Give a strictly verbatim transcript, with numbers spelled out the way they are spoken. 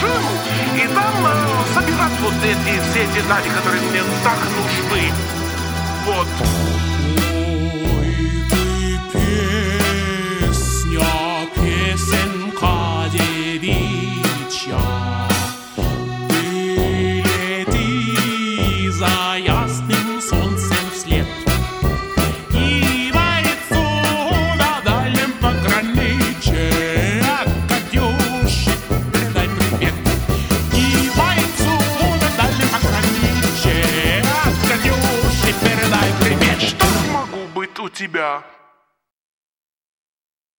машину и там э, собирать вот эти все детали, которые мне так нужны. Вот. Ой, ты песня, песенка девичья, ты лети за ясным солнцем вслед, и бойцу на дальнем пограничье от Катюши передай привет. И бойцу на дальнем пограничье от Катюши передай привет. Что могу быть у тебя?